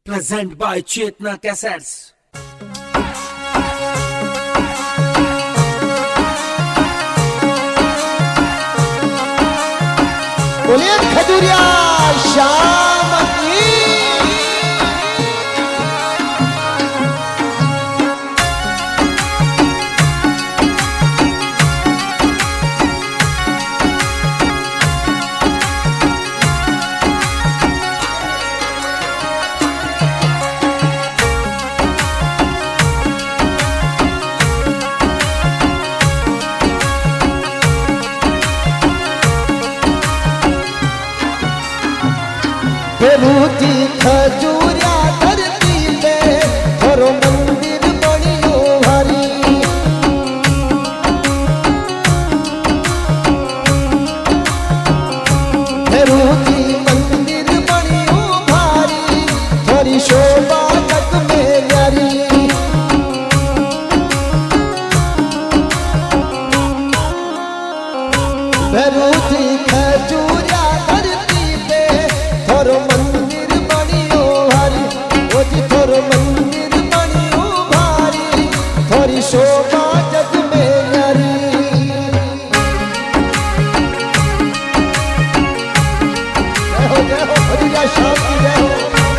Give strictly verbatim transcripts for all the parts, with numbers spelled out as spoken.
Present by Chetna Cassettes. बोलिए खजूरिया शाम की। बेरूती खजूरिया धरती पे थोरो मंदिर बनियो भारी। बेरूती मंदिर बनियो भारी, थोरी शोभा तक में न्यारी। बेरूती खजूरिया धरती पे थोरो मंदिर बनियो भारी, ओ जी थोरो मंदिर बनियो भारी, थोरी शोभा जग में न्यारी। जय हो जय हो खजूरिया शाम की जय हो।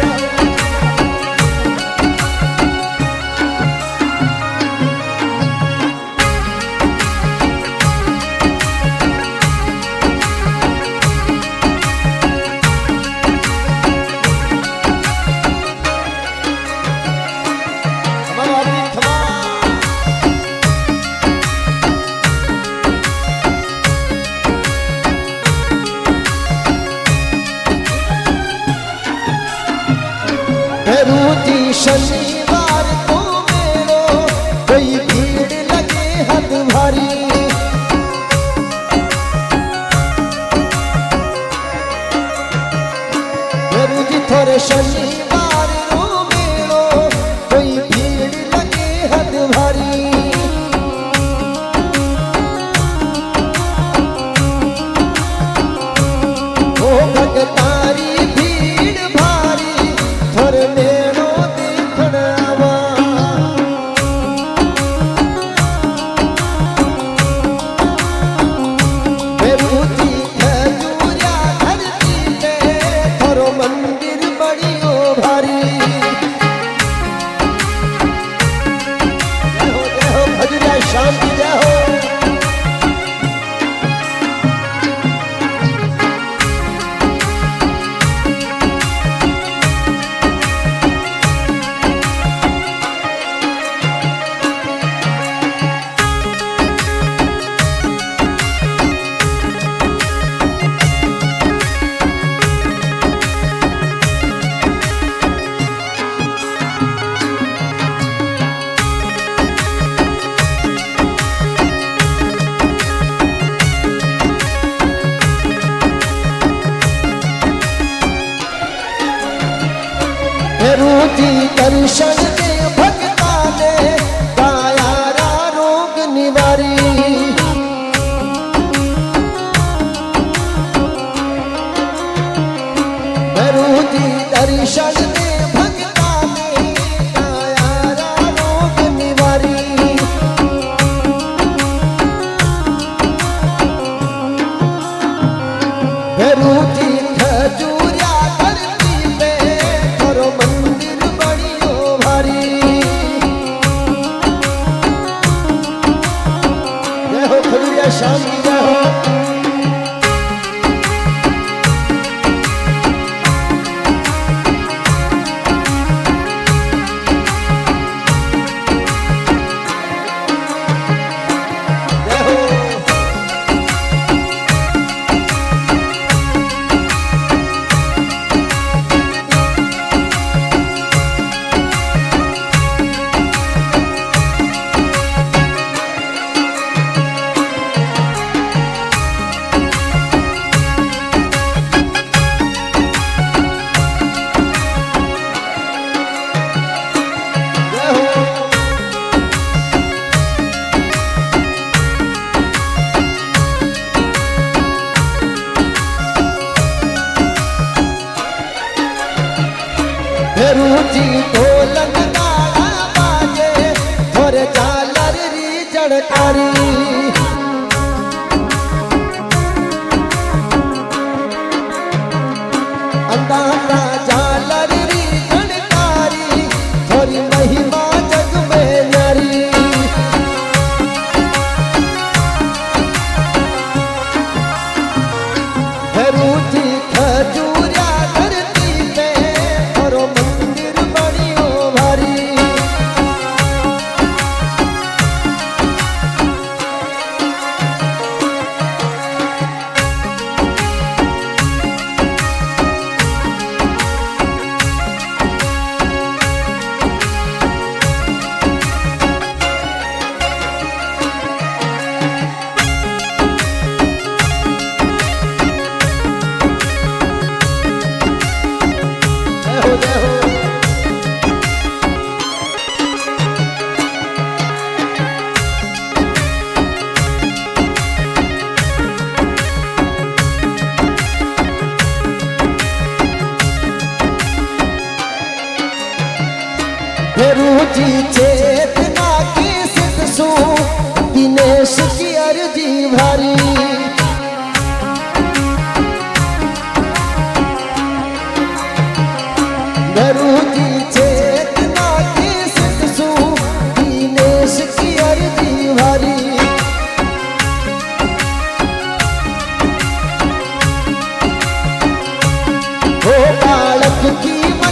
बेरूती शनिवार को मेलो, कोई भीड़ लगे हद भारी। बेरूती थोड़े शनिवार को मेलो, कोई भीड़ लगे हद भारी। ओ भगतारी भीड़ भारी, थोड़े मेलो देखण आवा। बेरूती खजूरिया धरती पे थोरो मंदिर बनियो भारी। जय हो जय हो खजूरिया शाम की जय हो। बेरूती दर्शन दे भगता ने गाया रा रोग निवारी। बेरूती दर्शन दे भगता ने गाया रा रोग निवारी। बेरूती खजूरिया धरती पे थोरो मंदिर बनियो भारी। जय हो खजूरिया शाम की जय हो। भेरू जी ढोलन गाड़ा बाजे और झालर री जड़कारी अंदाता झालर री जड़कारी थोड़ी महिमा जग में न्यारी भेरू जी खजूरिया धरती पे और मंदिर बनियो भारी भेरू जी चेतना की सिद्धसु दिनेश की अर्जी भारी भेरू जी चेतना की सिद्धसु दिनेश की अर्जी भारी हो बालक की